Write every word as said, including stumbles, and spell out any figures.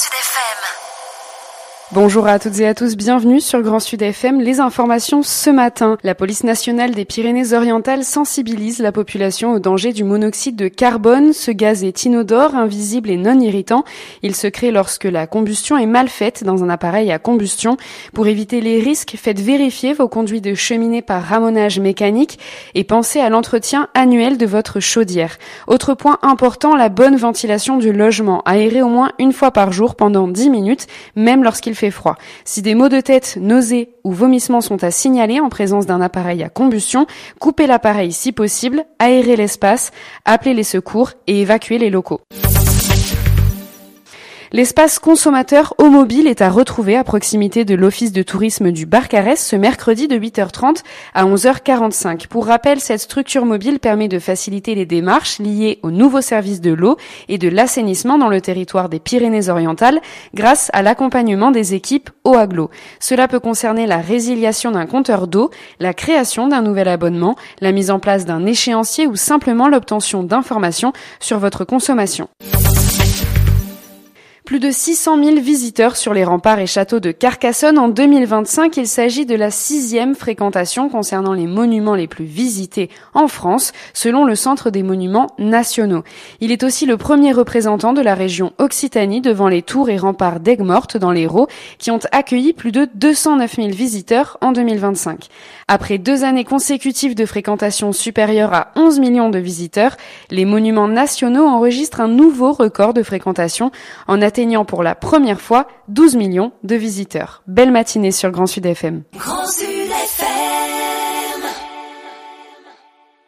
Sud F M. Bonjour à toutes et à tous, bienvenue sur Grand Sud F M. Les informations ce matin. La police nationale des Pyrénées-Orientales sensibilise la population au danger du monoxyde de carbone. Ce gaz est inodore, invisible et non irritant. Il se crée lorsque la combustion est mal faite dans un appareil à combustion. Pour éviter les risques, faites vérifier vos conduits de cheminée par ramonage mécanique et pensez à l'entretien annuel de votre chaudière. Autre point important, la bonne ventilation du logement. Aérez au moins une fois par jour pendant dix minutes, même lorsqu'il fait froid. Si des maux de tête, nausées ou vomissements sont à signaler en présence d'un appareil à combustion, coupez l'appareil si possible, aérez l'espace, appelez les secours et évacuez les locaux. L'espace consommateur au mobile est à retrouver à proximité de l'office de tourisme du Barcarès ce mercredi de huit heures trente à onze heures quarante-cinq. Pour rappel, cette structure mobile permet de faciliter les démarches liées au nouveau service de l'eau et de l'assainissement dans le territoire des Pyrénées-Orientales grâce à l'accompagnement des équipes eau agglo. Cela peut concerner la résiliation d'un compteur d'eau, la création d'un nouvel abonnement, la mise en place d'un échéancier ou simplement l'obtention d'informations sur votre consommation. Plus de six cent mille visiteurs sur les remparts et châteaux de Carcassonne en deux mille vingt-cinq. Il s'agit de la sixième fréquentation concernant les monuments les plus visités en France, selon le Centre des monuments nationaux. Il est aussi le premier représentant de la région Occitanie devant les tours et remparts d'Aigues-Mortes dans l'Hérault, qui ont accueilli plus de deux cent neuf mille visiteurs en deux mille vingt-cinq. Après deux années consécutives de fréquentation supérieure à onze millions de visiteurs, les monuments nationaux enregistrent un nouveau record de fréquentation en atteignant pour la première fois douze millions de visiteurs. Belle matinée sur Grand Sud F M. Grand Sud.